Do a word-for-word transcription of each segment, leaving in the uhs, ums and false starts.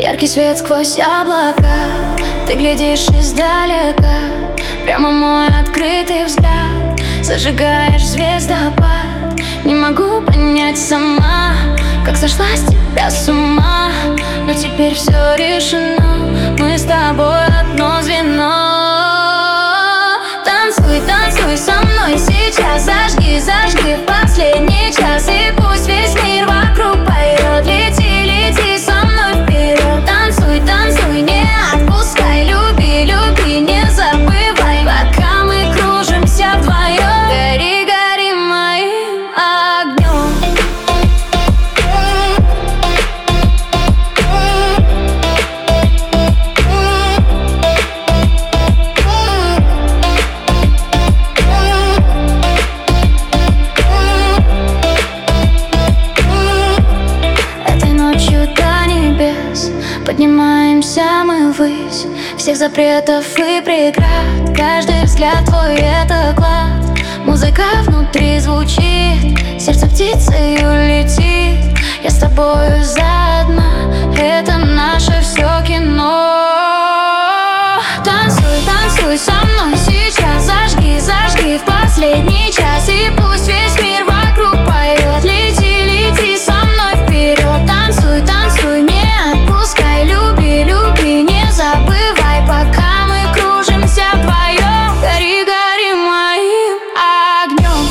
Яркий свет сквозь облака, ты глядишь издалека, прямо мой открытый взгляд, зажигаешь звездопад. Не могу понять сама, как сошла с тебя с ума, но теперь все решено, мы с тобой одно звено. Танцуй, танцуй со мной сейчас, зажги, зажги в последний час, и пусть весь мир вокруг поет. Лети, лети со мной вперед. Танцуй, танцуй, не отпускай, люби, люби, не забывай, пока мы кружимся вдвоем. Гори, гори моим огнем. Поднимаемся мы ввысь всех запретов и преград. Каждый взгляд твой — это клад. Музыка внутри звучит, сердце птицею летит. Я с тобою заодно, это наше все кино. Танцуй, танцуй со мной сейчас, зажги, зажги в последний час, и пусть весь мир вокруг поет. Лети, лети со мной вперед. Танцуй, танцуй, не отпускай, люби, люби, не забывай, пока мы кружимся вдвоем. Гори, гори моим огнем.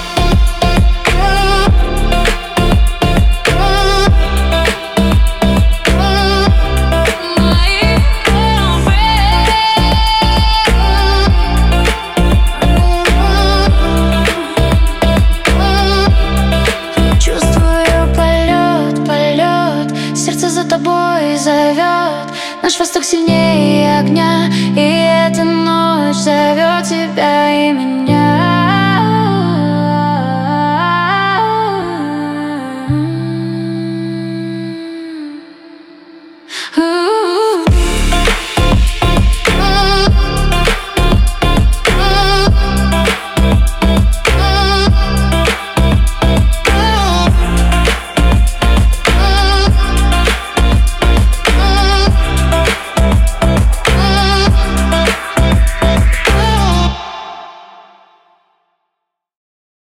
Чувствую полет, полет, сердце за тобой зовет. Наш восток сильнее огня, и эта ночь зовет тебя и меня.